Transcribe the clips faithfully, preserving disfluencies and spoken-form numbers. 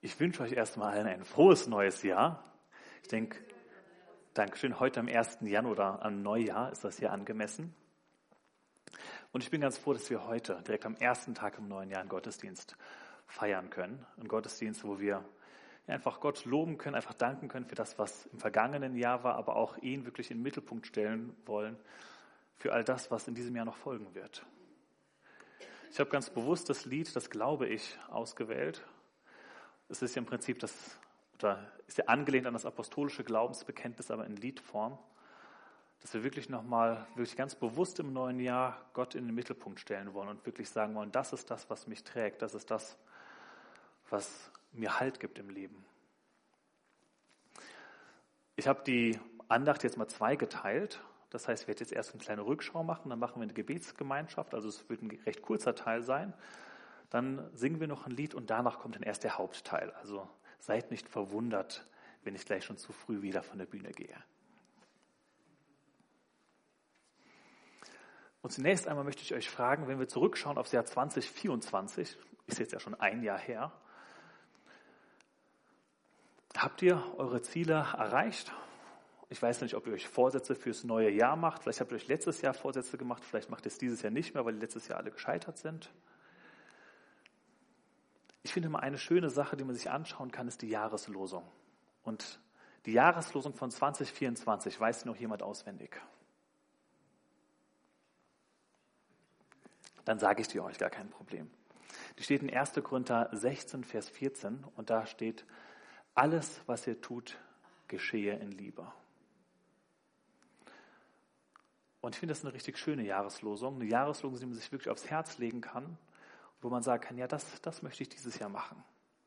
Ich wünsche euch erstmal allen ein frohes neues Jahr. Ich denke, Dankeschön, heute am ersten Januar oder am Neujahr ist das hier angemessen. Und ich bin ganz froh, dass wir heute, direkt am ersten Tag im neuen Jahr, einen Gottesdienst feiern können. Einen Gottesdienst, wo wir einfach Gott loben können, einfach danken können für das, was im vergangenen Jahr war, aber auch ihn wirklich in den Mittelpunkt stellen wollen für all das, was in diesem Jahr noch folgen wird. Ich habe ganz bewusst das Lied, das glaube ich, ausgewählt. Es ist ja im Prinzip das, oder ist ja angelehnt an das apostolische Glaubensbekenntnis, aber in Liedform, dass wir wirklich nochmal, wirklich ganz bewusst im neuen Jahr Gott in den Mittelpunkt stellen wollen und wirklich sagen wollen, das ist das, was mich trägt, das ist das, was mir Halt gibt im Leben. Ich habe die Andacht jetzt mal zweigeteilt. Das heißt, ich werde jetzt erst eine kleine Rückschau machen, dann machen wir eine Gebetsgemeinschaft, also es wird ein recht kurzer Teil sein. Dann singen wir noch ein Lied und danach kommt dann erst der Hauptteil. Also seid nicht verwundert, wenn ich gleich schon zu früh wieder von der Bühne gehe. Und zunächst einmal möchte ich euch fragen, wenn wir zurückschauen aufs Jahr zwanzig vierundzwanzig, ist jetzt ja schon ein Jahr her, habt ihr eure Ziele erreicht? Ich weiß nicht, ob ihr euch Vorsätze fürs neue Jahr macht. Vielleicht habt ihr euch letztes Jahr Vorsätze gemacht, vielleicht macht ihr es dieses Jahr nicht mehr, weil letztes Jahr alle gescheitert sind. Ich finde immer eine schöne Sache, die man sich anschauen kann, ist die Jahreslosung. Und die Jahreslosung von zwanzig vierundzwanzig, weiß noch jemand auswendig? Dann sage ich die euch, gar kein Problem. Die steht in erster Korinther sechzehn, Vers vierzehn und da steht, alles, was ihr tut, geschehe in Liebe. Und ich finde das eine richtig schöne Jahreslosung, eine Jahreslosung, die man sich wirklich aufs Herz legen kann, wo man sagen kann, ja, das, das möchte ich dieses Jahr machen.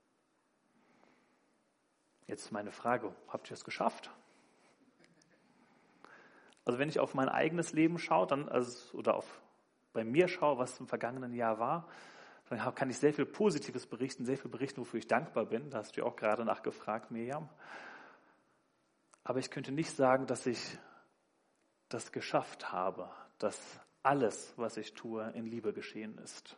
Jetzt meine Frage, habt ihr es geschafft? Also wenn ich auf mein eigenes Leben schaue, dann also, oder auf bei mir schaue, was im vergangenen Jahr war, dann kann ich sehr viel Positives berichten, sehr viel berichten, wofür ich dankbar bin. Da hast du ja auch gerade nachgefragt, Mirjam. Aber ich könnte nicht sagen, dass ich das geschafft habe, dass alles, was ich tue, in Liebe geschehen ist.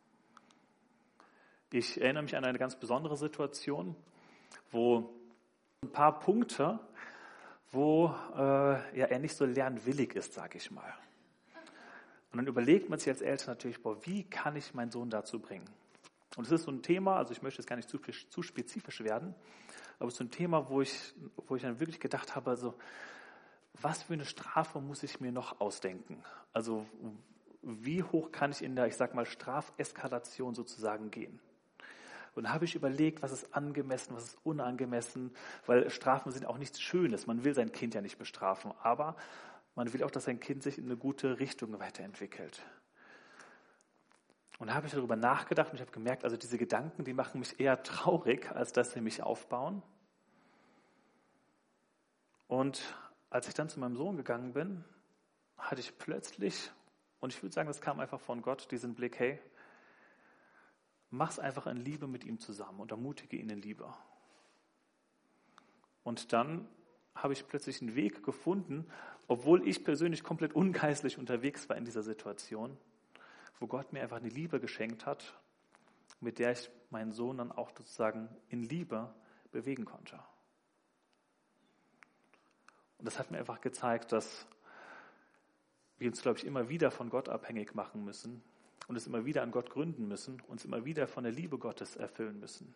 Ich erinnere mich an eine ganz besondere Situation, wo ein paar Punkte, wo äh, ja, er nicht so lernwillig ist, sage ich mal. Und dann überlegt man sich als Eltern natürlich, boah, wie kann ich meinen Sohn dazu bringen? Und es ist so ein Thema, also ich möchte jetzt gar nicht zu, zu spezifisch werden, aber es ist so ein Thema, wo ich, wo ich dann wirklich gedacht habe, also was für eine Strafe muss ich mir noch ausdenken? Also wie hoch kann ich in der, ich sag mal, Strafeskalation sozusagen gehen? Und da habe ich überlegt, was ist angemessen, was ist unangemessen, weil Strafen sind auch nichts Schönes. Man will sein Kind ja nicht bestrafen, aber man will auch, dass sein Kind sich in eine gute Richtung weiterentwickelt. Und da habe ich darüber nachgedacht und ich habe gemerkt, also diese Gedanken, die machen mich eher traurig, als dass sie mich aufbauen. Und als ich dann zu meinem Sohn gegangen bin, hatte ich plötzlich, und ich würde sagen, das kam einfach von Gott, diesen Blick, hey, mach's einfach in Liebe mit ihm zusammen und ermutige ihn in Liebe. Und dann habe ich plötzlich einen Weg gefunden, obwohl ich persönlich komplett ungeistlich unterwegs war in dieser Situation, wo Gott mir einfach eine Liebe geschenkt hat, mit der ich meinen Sohn dann auch sozusagen in Liebe bewegen konnte. Und das hat mir einfach gezeigt, dass wir uns, glaube ich, immer wieder von Gott abhängig machen müssen und es immer wieder an Gott gründen müssen, uns immer wieder von der Liebe Gottes erfüllen müssen.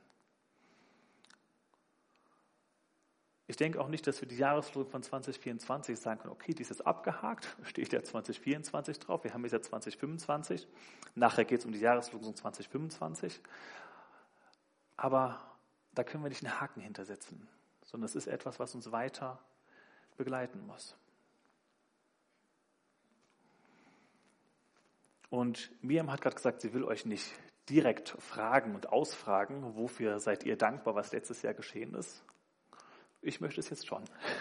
Ich denke auch nicht, dass wir die Jahreslosung von zwanzig vierundzwanzig sagen können, okay, die ist jetzt abgehakt, steht ja zwanzig vierundzwanzig drauf, wir haben jetzt ja zwanzig fünfundzwanzig, nachher geht es um die Jahreslosung zwanzig fünfundzwanzig, aber da können wir nicht einen Haken hintersetzen, sondern es ist etwas, was uns weiter begleiten muss. Und Mirjam hat gerade gesagt, sie will euch nicht direkt fragen und ausfragen, wofür seid ihr dankbar, was letztes Jahr geschehen ist. Ich möchte es jetzt schon.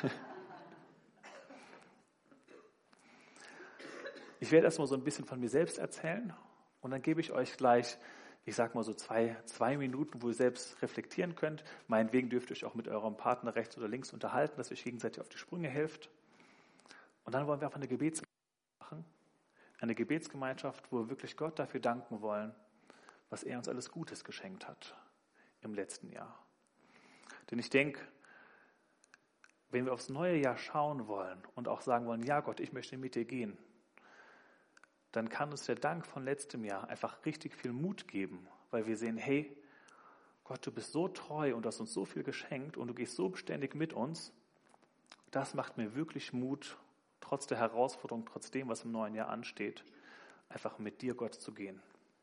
Ich werde erstmal so ein bisschen von mir selbst erzählen und dann gebe ich euch gleich, ich sag mal so zwei, zwei Minuten, wo ihr selbst reflektieren könnt. Meinetwegen dürft ihr euch auch mit eurem Partner rechts oder links unterhalten, dass ihr euch gegenseitig auf die Sprünge helft. Und dann wollen wir einfach eine Gebetsgemeinschaft machen. Eine Gebetsgemeinschaft, wo wir wirklich Gott dafür danken wollen, was er uns alles Gutes geschenkt hat im letzten Jahr. Denn ich denke, wenn wir aufs neue Jahr schauen wollen und auch sagen wollen, ja Gott, ich möchte mit dir gehen, dann kann uns der Dank von letztem Jahr einfach richtig viel Mut geben, weil wir sehen, hey, Gott, du bist so treu und hast uns so viel geschenkt und du gehst so beständig mit uns. Das macht mir wirklich Mut, trotz der Herausforderung, trotz dem, was im neuen Jahr ansteht, einfach mit dir, Gott, zu gehen.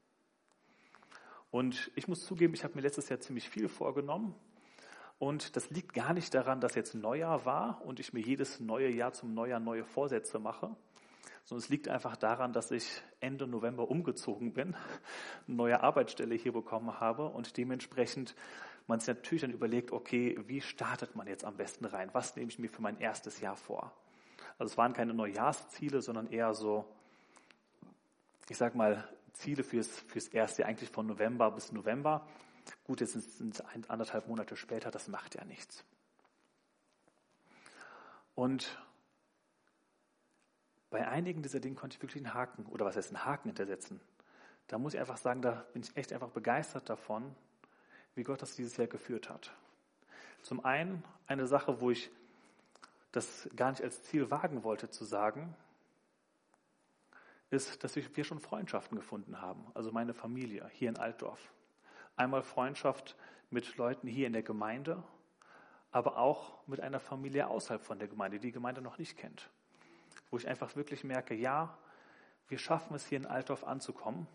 Und ich muss zugeben, ich habe mir letztes Jahr ziemlich viel vorgenommen. Und das liegt gar nicht daran, dass jetzt Neujahr war und ich mir jedes neue Jahr zum Neujahr neue Vorsätze mache, sondern es liegt einfach daran, dass ich Ende November umgezogen bin, eine neue Arbeitsstelle hier bekommen habe und dementsprechend man sich natürlich dann überlegt, okay, wie startet man jetzt am besten rein? Was nehme ich mir für mein erstes Jahr vor? Also es waren keine Neujahrsziele, sondern eher so, ich sag mal, Ziele fürs, fürs erste Jahr, eigentlich von November bis November. Gut, jetzt sind es ein, anderthalb Monate später, das macht ja nichts. Und bei einigen dieser Dinge konnte ich wirklich einen Haken, oder was heißt einen Haken hintersetzen. Da muss ich einfach sagen, da bin ich echt einfach begeistert davon, wie Gott das dieses Jahr geführt hat. Zum einen eine Sache, wo ich das gar nicht als Ziel wagen wollte zu sagen, ist, dass wir schon Freundschaften gefunden haben, also meine Familie hier in Altdorf. Einmal Freundschaft mit Leuten hier in der Gemeinde, aber auch mit einer Familie außerhalb von der Gemeinde, die die Gemeinde noch nicht kennt. Wo ich einfach wirklich merke, ja, wir schaffen es hier in Altdorf anzukommen.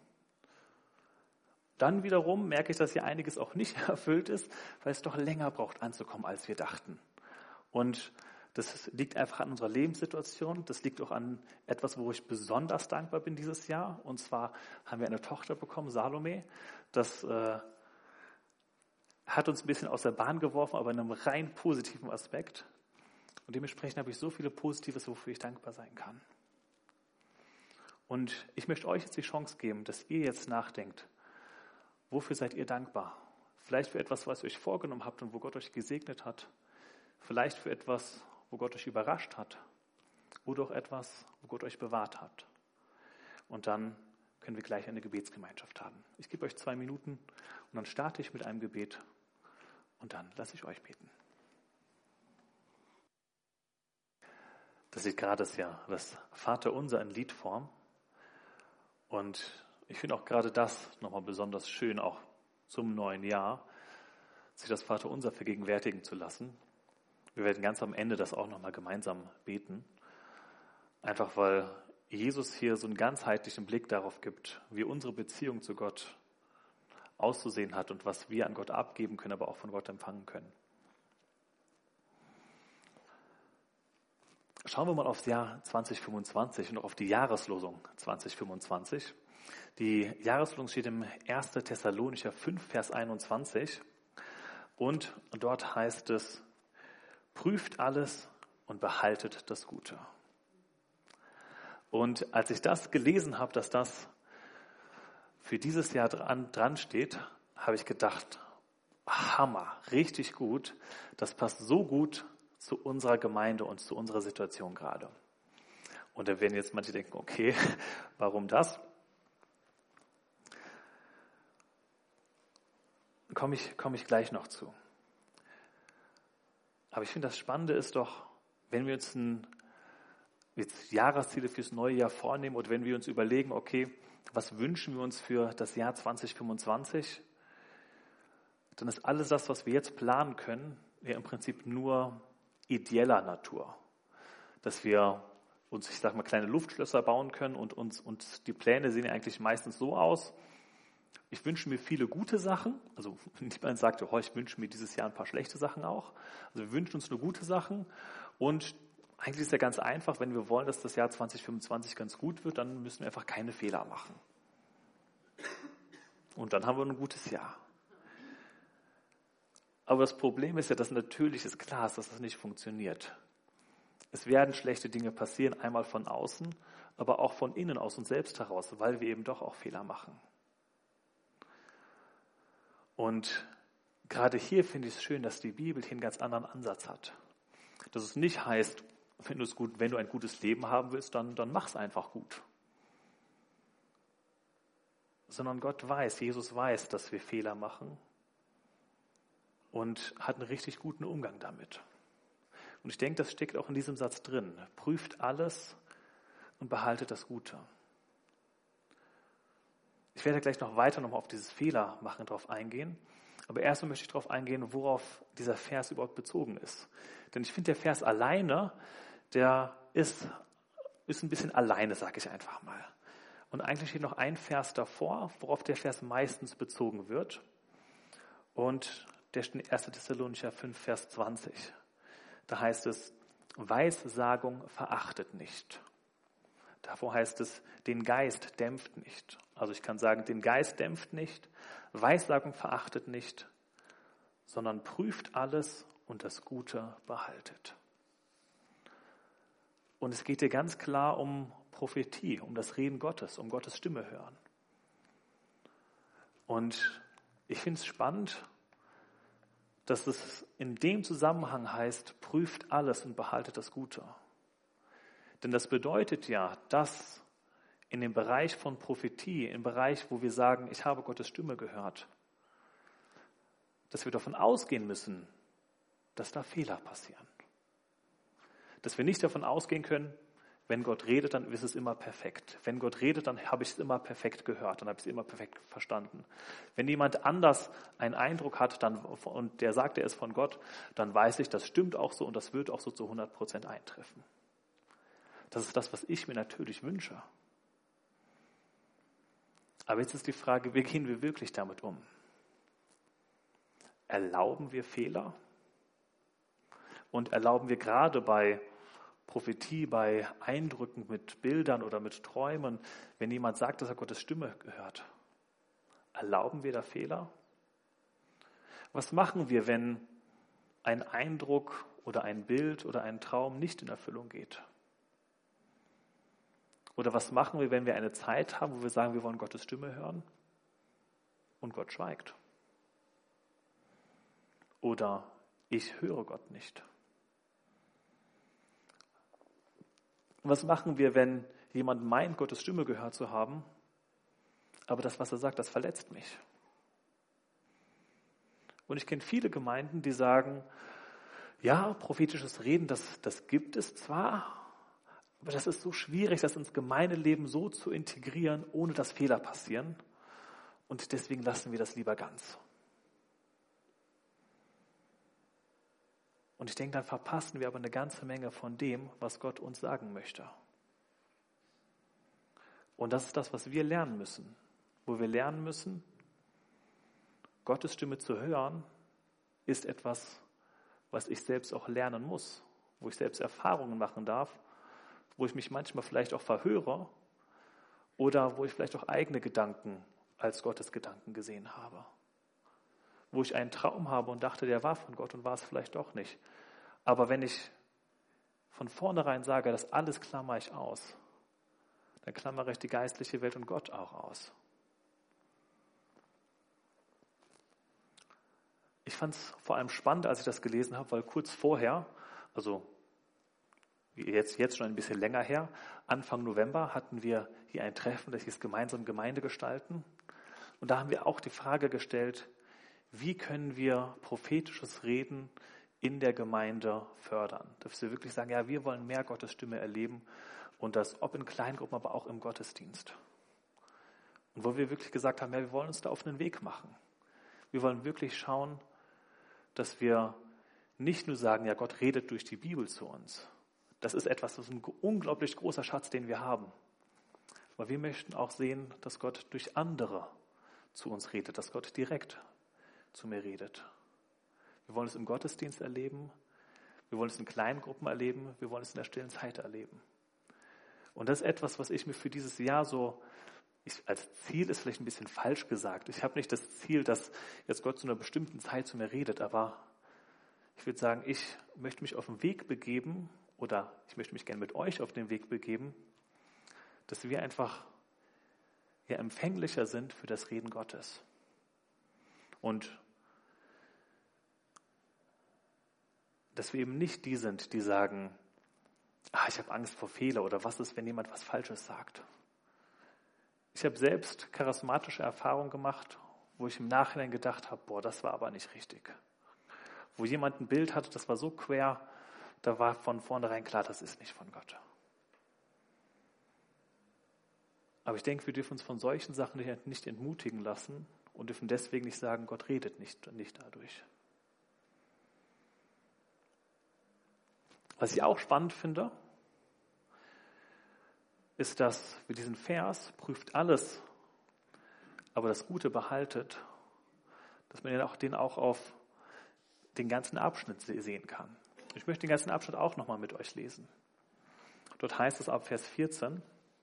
Dann wiederum merke ich, dass hier einiges auch nicht erfüllt ist, weil es doch länger braucht anzukommen, als wir dachten. Und das liegt einfach an unserer Lebenssituation. Das liegt auch an etwas, wo ich besonders dankbar bin dieses Jahr. Und zwar haben wir eine Tochter bekommen, Salome. Das äh, hat uns ein bisschen aus der Bahn geworfen, aber in einem rein positiven Aspekt. Und dementsprechend habe ich so viele Positives, wofür ich dankbar sein kann. Und ich möchte euch jetzt die Chance geben, dass ihr jetzt nachdenkt, wofür seid ihr dankbar? Vielleicht für etwas, was ihr euch vorgenommen habt und wo Gott euch gesegnet hat. Vielleicht für etwas, wo Gott euch überrascht hat. Oder auch etwas, wo Gott euch bewahrt hat. Und dann können wir gleich eine Gebetsgemeinschaft haben. Ich gebe euch zwei Minuten und dann starte ich mit einem Gebet und dann lasse ich euch beten. Das sieht gerade ja das Vaterunser in Liedform. Und ich finde auch gerade das nochmal besonders schön, auch zum neuen Jahr, sich das Vaterunser vergegenwärtigen zu lassen. Wir werden ganz am Ende das auch nochmal gemeinsam beten. Einfach weil Jesus hier so einen ganzheitlichen Blick darauf gibt, wie unsere Beziehung zu Gott auszusehen hat und was wir an Gott abgeben können, aber auch von Gott empfangen können. Schauen wir mal aufs Jahr zwanzig fünfundzwanzig und auch auf die Jahreslosung zwanzig fünfundzwanzig. Die Jahreslosung steht im ersten Thessalonicher fünf, Vers einundzwanzig. Und dort heißt es, prüft alles und behaltet das Gute. Und als ich das gelesen habe, dass das für dieses Jahr dran, dran steht, habe ich gedacht, Hammer, richtig gut. Das passt so gut zu unserer Gemeinde und zu unserer Situation gerade. Und da werden jetzt manche denken, okay, warum das? Komme ich, komme ich gleich noch zu. Aber ich finde, das Spannende ist doch, wenn wir uns ein, jetzt Jahresziele fürs neue Jahr vornehmen oder wenn wir uns überlegen, okay, was wünschen wir uns für das Jahr zwanzig fünfundzwanzig, dann ist alles das, was wir jetzt planen können, ja im Prinzip nur ideeller Natur. Dass wir uns, ich sag mal, kleine Luftschlösser bauen können und uns, und die Pläne sehen ja eigentlich meistens so aus. Ich wünsche mir viele gute Sachen, also niemand sagt, oh, ich wünsche mir dieses Jahr ein paar schlechte Sachen auch. Also wir wünschen uns nur gute Sachen und eigentlich ist ja ganz einfach, wenn wir wollen, dass das Jahr zwanzig fünfundzwanzig ganz gut wird, dann müssen wir einfach keine Fehler machen. Und dann haben wir ein gutes Jahr. Aber das Problem ist ja, dass natürlich ist klar ist, dass das nicht funktioniert. Es werden schlechte Dinge passieren, einmal von außen, aber auch von innen, aus uns selbst heraus, weil wir eben doch auch Fehler machen. Und gerade hier finde ich es schön, dass die Bibel hier einen ganz anderen Ansatz hat. Dass es nicht heißt, wenn du es gut, wenn du ein gutes Leben haben willst, dann, dann mach es einfach gut. Sondern Gott weiß, Jesus weiß, dass wir Fehler machen. und hat einen richtig guten Umgang damit. Und ich denke, das steckt auch in diesem Satz drin. Prüft alles und behaltet das Gute. Ich werde gleich noch weiter nochmal auf dieses Fehlermachen drauf eingehen. Aber erstmal möchte ich darauf eingehen, worauf dieser Vers überhaupt bezogen ist. Denn ich finde, der Vers alleine, der ist, ist ein bisschen alleine, sage ich einfach mal. Und eigentlich steht noch ein Vers davor, worauf der Vers meistens bezogen wird. Und der steht in erster Thessalonicher fünf, Vers zwanzig. Da heißt es, Weissagung verachtet nicht. Davor heißt es, den Geist dämpft nicht. Also ich kann sagen, den Geist dämpft nicht, Weissagung verachtet nicht, sondern prüft alles und das Gute behaltet. Und es geht hier ganz klar um Prophetie, um das Reden Gottes, um Gottes Stimme hören. Und ich finde es spannend, dass es in dem Zusammenhang heißt, prüft alles und behaltet das Gute. Denn das bedeutet ja, dass in dem Bereich von Prophetie, im Bereich, wo wir sagen, ich habe Gottes Stimme gehört, dass wir davon ausgehen müssen, dass da Fehler passieren. Dass wir nicht davon ausgehen können, wenn Gott redet, dann ist es immer perfekt. Wenn Gott redet, dann habe ich es immer perfekt gehört, dann habe ich es immer perfekt verstanden. Wenn jemand anders einen Eindruck hat dann, und der sagt, er ist von Gott, dann weiß ich, das stimmt auch so und das wird auch so zu hundert Prozent eintreffen. Das ist das, was ich mir natürlich wünsche. Aber jetzt ist die Frage, wie gehen wir wirklich damit um? Erlauben wir Fehler? Und erlauben wir gerade bei Prophetie, bei Eindrücken mit Bildern oder mit Träumen, wenn jemand sagt, dass er Gottes Stimme hört, erlauben wir da Fehler? Was machen wir, wenn ein Eindruck oder ein Bild oder ein Traum nicht in Erfüllung geht? Oder was machen wir, wenn wir eine Zeit haben, wo wir sagen, wir wollen Gottes Stimme hören und Gott schweigt? Oder ich höre Gott nicht. Und was machen wir, wenn jemand meint, Gottes Stimme gehört zu haben, aber das, was er sagt, das verletzt mich? Und ich kenne viele Gemeinden, die sagen, ja, prophetisches Reden, das, das gibt es zwar, aber das ist so schwierig, das ins Gemeindeleben so zu integrieren, ohne dass Fehler passieren. Und deswegen lassen wir das lieber ganz. Und ich denke, dann verpassen wir aber eine ganze Menge von dem, was Gott uns sagen möchte. Und das ist das, was wir lernen müssen. Wo wir lernen müssen, Gottes Stimme zu hören, ist etwas, was ich selbst auch lernen muss. Wo ich selbst Erfahrungen machen darf, wo ich mich manchmal vielleicht auch verhöre oder wo ich vielleicht auch eigene Gedanken als Gottes Gedanken gesehen habe. Wo ich einen Traum habe und dachte, der war von Gott und war es vielleicht doch nicht. Aber wenn ich von vornherein sage, das alles klammere ich aus, dann klammere ich die geistliche Welt und Gott auch aus. Ich fand es vor allem spannend, als ich das gelesen habe, weil kurz vorher, also Jetzt, jetzt schon ein bisschen länger her, Anfang November hatten wir hier ein Treffen, das hieß gemeinsam Gemeinde gestalten. Und da haben wir auch die Frage gestellt, wie können wir prophetisches Reden in der Gemeinde fördern? Dass wir wirklich sagen, ja, wir wollen mehr Gottes Stimme erleben und das ob in Kleingruppen, aber auch im Gottesdienst. Und wo wir wirklich gesagt haben, ja, wir wollen uns da auf einen Weg machen. Wir wollen wirklich schauen, dass wir nicht nur sagen, ja, Gott redet durch die Bibel zu uns. Das ist etwas, das ist ein unglaublich großer Schatz, den wir haben. Aber wir möchten auch sehen, dass Gott durch andere zu uns redet, dass Gott direkt zu mir redet. Wir wollen es im Gottesdienst erleben, wir wollen es in kleinen Gruppen erleben, wir wollen es in der stillen Zeit erleben. Und das ist etwas, was ich mir für dieses Jahr so, ich, als Ziel ist vielleicht ein bisschen falsch gesagt. Ich habe nicht das Ziel, dass jetzt Gott zu einer bestimmten Zeit zu mir redet, aber ich würde sagen, ich möchte mich auf den Weg begeben, oder ich möchte mich gerne mit euch auf den Weg begeben, dass wir einfach ja, empfänglicher sind für das Reden Gottes. Und dass wir eben nicht die sind, die sagen, ah, ich habe Angst vor Fehler oder was ist, wenn jemand was Falsches sagt. Ich habe selbst charismatische Erfahrungen gemacht, wo ich im Nachhinein gedacht habe, boah, das war aber nicht richtig. wo jemand ein Bild hatte, das war so quer, da war von vornherein klar, das ist nicht von Gott. Aber ich denke, wir dürfen uns von solchen Sachen nicht entmutigen lassen und dürfen deswegen nicht sagen, Gott redet nicht, nicht dadurch. Was ich auch spannend finde, ist, dass wir diesen Vers, prüft alles, aber das Gute behaltet, dass man den auch, den auch auf den ganzen Abschnitt sehen kann. Ich möchte den ganzen Abschnitt auch nochmal mit euch lesen. Dort heißt es ab Vers vierzehn,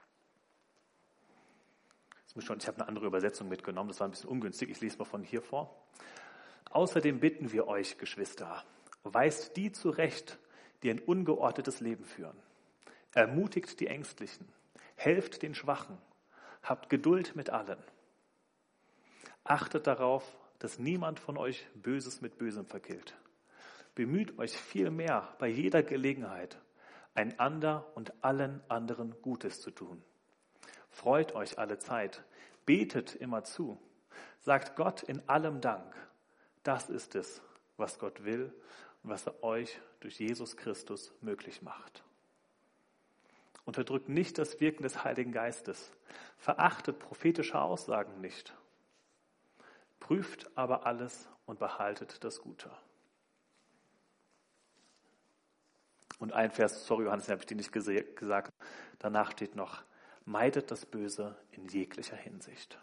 ich habe eine andere Übersetzung mitgenommen, das war ein bisschen ungünstig, ich lese mal von hier vor. Außerdem bitten wir euch, Geschwister, weist die zurecht, die ein ungeordnetes Leben führen. Ermutigt die Ängstlichen, helft den Schwachen, habt Geduld mit allen. Achtet darauf, dass niemand von euch Böses mit Bösem vergilt. Bemüht euch vielmehr bei jeder Gelegenheit, einander und allen anderen Gutes zu tun. Freut euch alle Zeit, betet immer zu, sagt Gott in allem Dank. Das ist es, was Gott will und was er euch durch Jesus Christus möglich macht. Unterdrückt nicht das Wirken des Heiligen Geistes, verachtet prophetische Aussagen nicht. Prüft aber alles und behaltet das Gute. Und ein Vers, sorry Johannes, den habe ich dir nicht gesagt, danach steht noch, meidet das Böse in jeglicher Hinsicht.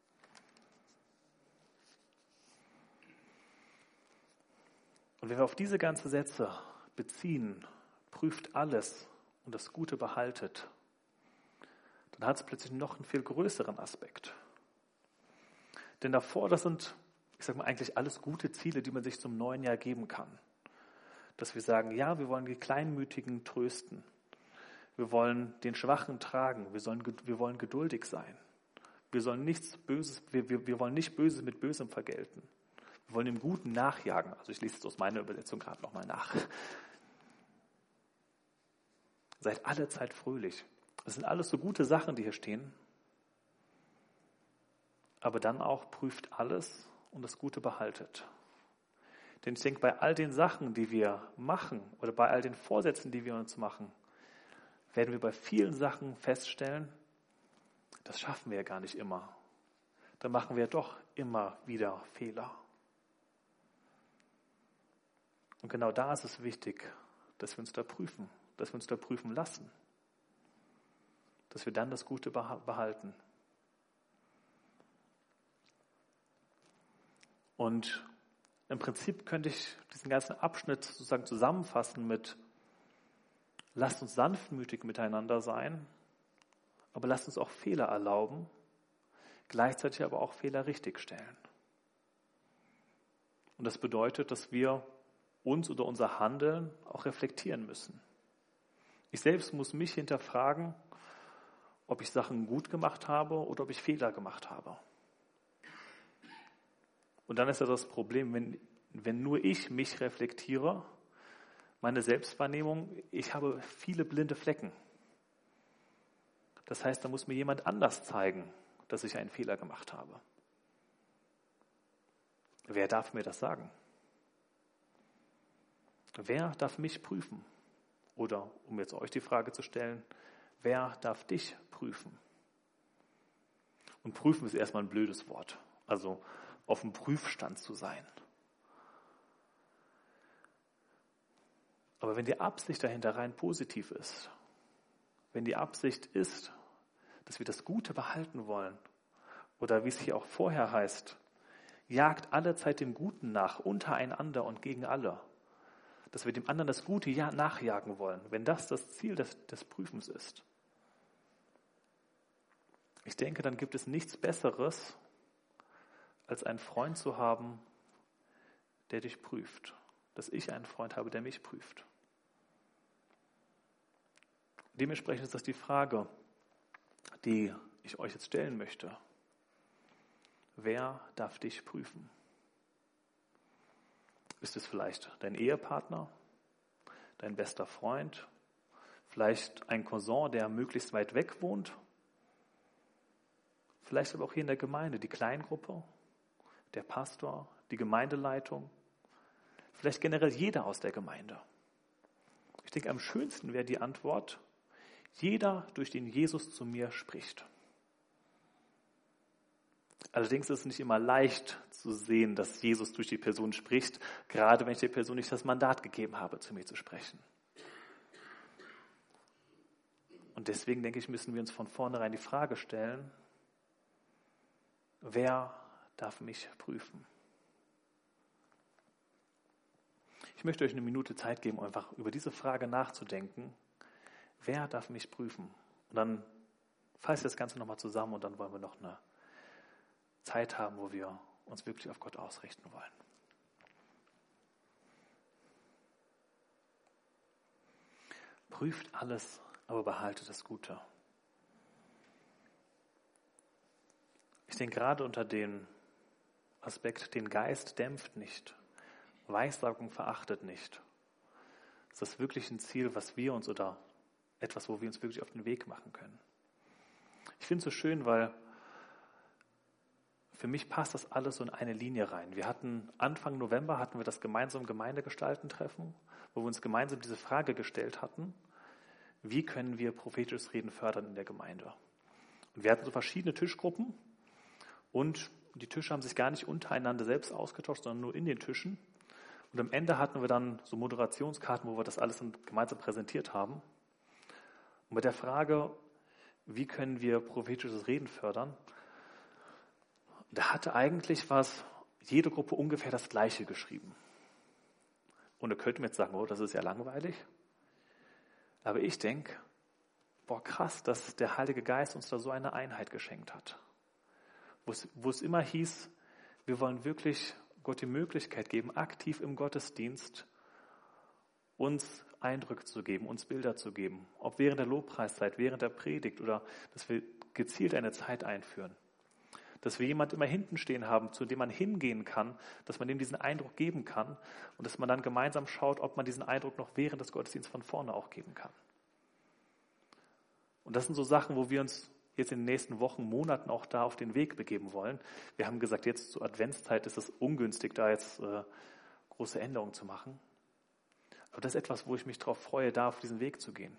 Und wenn wir auf diese ganzen Sätze beziehen, prüft alles und das Gute behaltet, dann hat es plötzlich noch einen viel größeren Aspekt. Denn davor, das sind, ich sage mal, eigentlich alles gute Ziele, die man sich zum neuen Jahr geben kann. Dass wir sagen, ja, wir wollen die Kleinmütigen trösten. Wir wollen den Schwachen tragen. Wir, sollen, wir wollen geduldig sein. Wir sollen nichts Böses, wir, wir, wir wollen nicht Böses mit Bösem vergelten. Wir wollen dem Guten nachjagen. Also ich lese es aus meiner Übersetzung gerade nochmal nach. Seid alle Zeit fröhlich. Das sind alles so gute Sachen, die hier stehen. Aber dann auch prüft alles und das Gute behaltet. Denn ich denke, bei all den Sachen, die wir machen oder bei all den Vorsätzen, die wir uns machen, werden wir bei vielen Sachen feststellen, das schaffen wir ja gar nicht immer. Da machen wir doch immer wieder Fehler. Und genau da ist es wichtig, dass wir uns da prüfen, dass wir uns da prüfen lassen, dass wir dann das Gute behalten. Und im Prinzip könnte ich diesen ganzen Abschnitt sozusagen zusammenfassen mit: Lasst uns sanftmütig miteinander sein, aber lasst uns auch Fehler erlauben, gleichzeitig aber auch Fehler richtigstellen. Und das bedeutet, dass wir uns oder unser Handeln auch reflektieren müssen. Ich selbst muss mich hinterfragen, ob ich Sachen gut gemacht habe oder ob ich Fehler gemacht habe. Und dann ist ja das Problem, wenn, wenn nur ich mich reflektiere, meine Selbstwahrnehmung, ich habe viele blinde Flecken. Das heißt, da muss mir jemand anders zeigen, dass ich einen Fehler gemacht habe. Wer darf mir das sagen? Wer darf mich prüfen? Oder, um jetzt euch die Frage zu stellen, wer darf dich prüfen? Und prüfen ist erstmal ein blödes Wort. Also auf dem Prüfstand zu sein. Aber wenn die Absicht dahinter rein positiv ist, wenn die Absicht ist, dass wir das Gute behalten wollen, oder wie es hier auch vorher heißt, jagt alle Zeit dem Guten nach, untereinander und gegen alle, dass wir dem anderen das Gute ja nachjagen wollen, wenn das das Ziel des, des Prüfens ist. Ich denke, dann gibt es nichts Besseres, als einen Freund zu haben, der dich prüft. Dass ich einen Freund habe, der mich prüft. Dementsprechend ist das die Frage, die ich euch jetzt stellen möchte. Wer darf dich prüfen? Ist es vielleicht dein Ehepartner, dein bester Freund, vielleicht ein Cousin, der möglichst weit weg wohnt, vielleicht aber auch hier in der Gemeinde, die Kleingruppe, der Pastor, die Gemeindeleitung, Vielleicht generell jeder aus der Gemeinde. Ich denke, am schönsten wäre die Antwort, jeder, durch den Jesus zu mir spricht. Allerdings ist es nicht immer leicht zu sehen, dass Jesus durch die Person spricht, gerade wenn ich der Person nicht das Mandat gegeben habe, zu mir zu sprechen. Und deswegen, denke ich, müssen wir uns von vornherein die Frage stellen, wer darf mich prüfen? Ich möchte euch eine Minute Zeit geben, um einfach über diese Frage nachzudenken. Wer darf mich prüfen? Und dann fasse ich das Ganze nochmal zusammen und dann wollen wir noch eine Zeit haben, wo wir uns wirklich auf Gott ausrichten wollen. Prüft alles, aber behaltet das Gute. Ich denke, gerade unter dem Aspekt, den Geist dämpft nicht, Weissagung verachtet nicht, ist das wirklich ein Ziel, was wir uns oder etwas, wo wir uns wirklich auf den Weg machen können. Ich finde es so schön, weil für mich passt das alles so in eine Linie rein. Wir hatten Anfang November hatten wir das gemeinsame Gemeindegestalten-Treffen, wo wir uns gemeinsam diese Frage gestellt hatten, wie können wir prophetisches Reden fördern in der Gemeinde? Und wir hatten so verschiedene Tischgruppen und die Tische haben sich gar nicht untereinander selbst ausgetauscht, sondern nur in den Tischen. Und am Ende hatten wir dann so Moderationskarten, wo wir das alles gemeinsam präsentiert haben. Und bei der Frage, wie können wir prophetisches Reden fördern, da hatte eigentlich was, jede Gruppe ungefähr das Gleiche geschrieben. Und da könnte man jetzt sagen, oh, das ist ja langweilig. Aber ich denke, boah, krass, dass der Heilige Geist uns da so eine Einheit geschenkt hat. Wo es, wo es immer hieß, wir wollen wirklich Gott die Möglichkeit geben, aktiv im Gottesdienst uns Eindrücke zu geben, uns Bilder zu geben. Ob während der Lobpreiszeit, während der Predigt oder dass wir gezielt eine Zeit einführen. Dass wir jemand immer hinten stehen haben, zu dem man hingehen kann, dass man dem diesen Eindruck geben kann und dass man dann gemeinsam schaut, ob man diesen Eindruck noch während des Gottesdienstes von vorne auch geben kann. Und das sind so Sachen, wo wir uns jetzt in den nächsten Wochen, Monaten auch da auf den Weg begeben wollen. Wir haben gesagt, jetzt zur Adventszeit ist es ungünstig, da jetzt äh, große Änderungen zu machen. Aber das ist etwas, wo ich mich darauf freue, da auf diesen Weg zu gehen.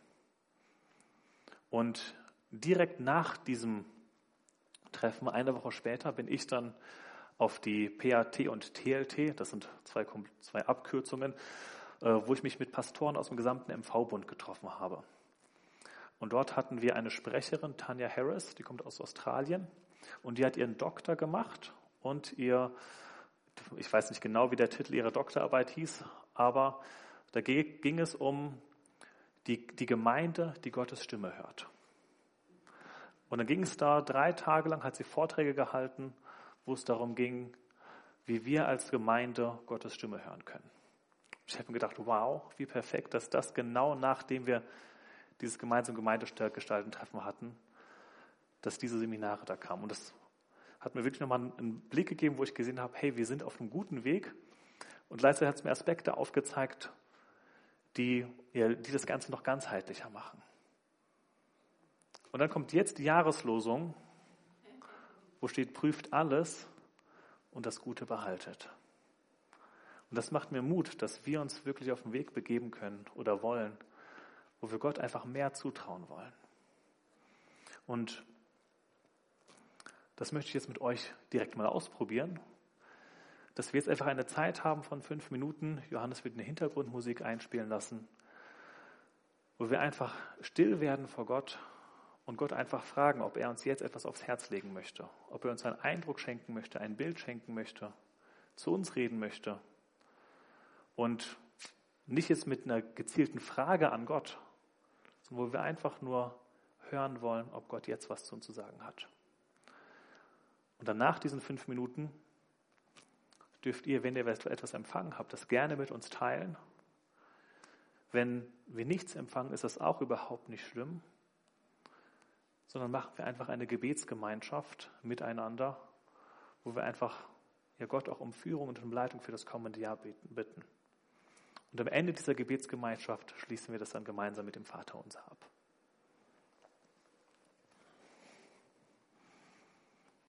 Und direkt nach diesem Treffen, eine Woche später, bin ich dann auf die P A T und T L T, das sind zwei, zwei Abkürzungen, äh, wo ich mich mit Pastoren aus dem gesamten M V-Bund getroffen habe. Und dort hatten wir eine Sprecherin, Tanya Harris, die kommt aus Australien und die hat ihren Doktor gemacht und ihr, ich weiß nicht genau, wie der Titel ihrer Doktorarbeit hieß, aber da ging es um die, die Gemeinde, die Gottes Stimme hört. Und dann ging es da drei Tage lang, hat sie Vorträge gehalten, wo es darum ging, wie wir als Gemeinde Gottes Stimme hören können. Ich habe mir gedacht, wow, wie perfekt, dass das genau nachdem wir dieses gemeinsame Gemeindegestalten-Treffen hatten, dass diese Seminare da kamen. Und das hat mir wirklich nochmal einen Blick gegeben, wo ich gesehen habe, hey, wir sind auf einem guten Weg. Und gleichzeitig hat es mir Aspekte aufgezeigt, die, ja, die das Ganze noch ganzheitlicher machen. Und dann kommt jetzt die Jahreslosung, wo steht, prüft alles und das Gute behaltet. Und das macht mir Mut, dass wir uns wirklich auf den Weg begeben können oder wollen, wo wir Gott einfach mehr zutrauen wollen. Und das möchte ich jetzt mit euch direkt mal ausprobieren, dass wir jetzt einfach eine Zeit haben von fünf Minuten. Johannes wird eine Hintergrundmusik einspielen lassen, wo wir einfach still werden vor Gott und Gott einfach fragen, ob er uns jetzt etwas aufs Herz legen möchte, ob er uns einen Eindruck schenken möchte, ein Bild schenken möchte, zu uns reden möchte. Und nicht jetzt mit einer gezielten Frage an Gott, sondern wo wir einfach nur hören wollen, ob Gott jetzt was zu uns zu sagen hat. Und dann nach diesen fünf Minuten dürft ihr, wenn ihr etwas empfangen habt, das gerne mit uns teilen. Wenn wir nichts empfangen, ist das auch überhaupt nicht schlimm, sondern machen wir einfach eine Gebetsgemeinschaft miteinander, wo wir einfach ja, Gott auch um Führung und um Leitung für das kommende Jahr bitten. Und am Ende dieser Gebetsgemeinschaft schließen wir das dann gemeinsam mit dem Vaterunser ab.